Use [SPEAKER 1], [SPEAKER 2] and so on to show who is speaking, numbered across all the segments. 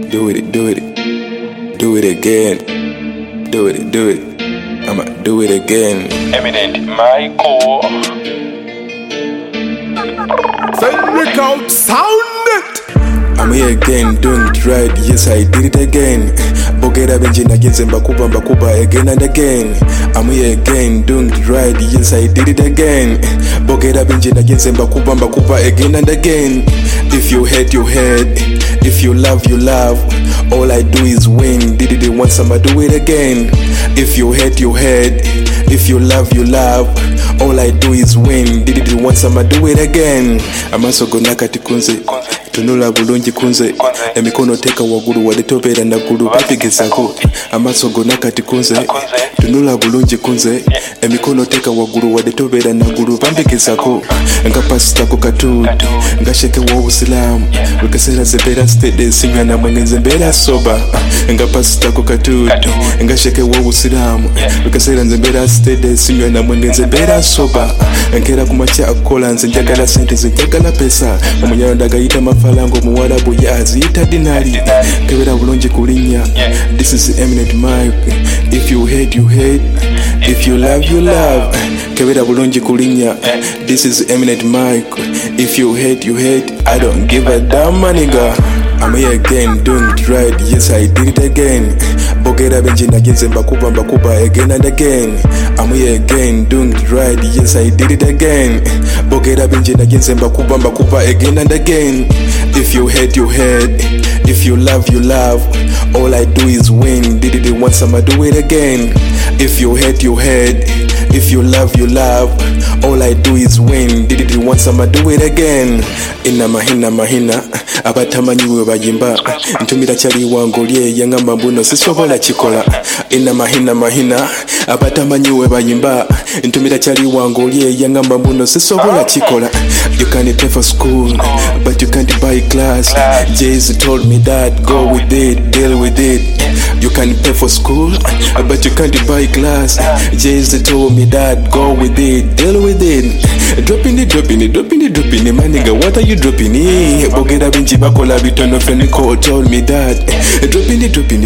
[SPEAKER 1] Do it, do it. Do it again. Do it, do it. I'ma do it again.
[SPEAKER 2] Eminent Michael.
[SPEAKER 3] Fenric out, sound it.
[SPEAKER 1] I'm here again, doing it right. Yes, I did it again. Bogera benji na genze mbakuba again and again. I'm here again, doing it right. Yes, I did it again. Bogera benji na genze mbakuba again and again. If you hate, you hate. If you love, you love. All I do is win. Did it once, I'ma do it again. If you hate, you hate. If you love, you love. All I do is win. Did it once, I'ma do it again. Amasogo nakati kunze. Tunula bulungi kunze. Emikono teka wagulu wadetobera nagulu bapigezako. Amasogo nakati kunze. Tunula bulungi kunze. Emikono teka wagulu wadetobera nagulu bapigezako. Nga pasita ku katutu. Nga sheke wa Uislamu. Lukasera zebera stede simya na mwengenze mbera soba. Nga pasita ku katutu. Nga sheke wa Uislamu. Lukasera nzembera stede simya na mwengenze mbera soba. Nkera kumacha akola nze njagala sente nze njagala pesa. Omunyarwanda gayita mafalango muwarabu yaziyita dinari. Kebera bulungi kulinya. This is Eminent Mike. If you hate, you hate. If you love, you love. Kebera bulungi kulinya. This is Eminent Mike. If you hate, you hate. I don't give a damn, my nigga. I'm here again, doing it right. Yes, I did it again. Bogera benji na genze mbakuba again and again. I'm here again, doing it right. Yes, I did it again. Bogera benji na genze mbakuba again and again. If you hate, you hate. If you love, you love. All I do is win. Did it once, I'ma do it again. If you hate, you hate. If you love, you love. All I do is win. Did it once, I'ma do it again. Inna mahina abatamanyiwe bayimba ntumira kyali wangolye yangamba mbuno sisobola kikola. Inna mahina abatamanyiwe bayimba ntumira kyali wangolye yangamba mbuno sisobola kikola. You can't pay for school but you can't buy class. Jay-Z told me that go with it, deal with it. You can't pay for school but you can't buy class. Jay-Z told me that go with it, deal with it. Dropping it, my nigga, what are you dropping it? Bogera benji bakola bitono Fenric told me that. Dropping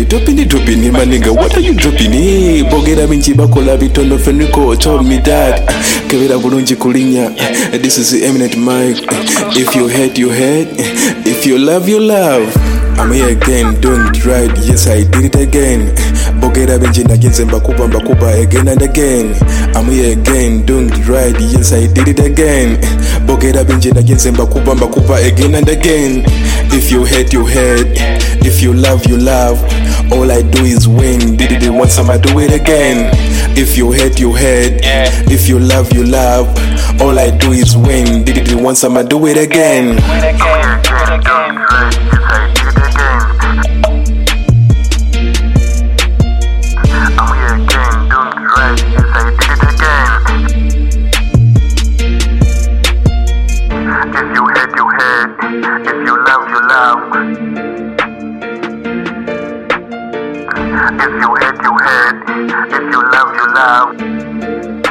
[SPEAKER 1] it, my nigga, what are you dropping it? Bogera benji bakola bitono Fenric told me that. Kebera bulungi kulinya. This is the Eminent Mike. If you hate, you hate. If you love, you love. I'm here again, doing it right. Yes, I did it again. Bogera benji na genze mbakuba again and again. I'm here again, doing it right. Yes, I did it again. Bogera benji na genze mbakuba again and again. If you hate, you hate. If you love, you love. All I do is win. Did it once, I'ma do it again. If you hate, you hate. If you love, you love. All I do is win. Did it once, I'ma do it again.
[SPEAKER 4] If you love, you love. If you hate, you hate. If you love, you love.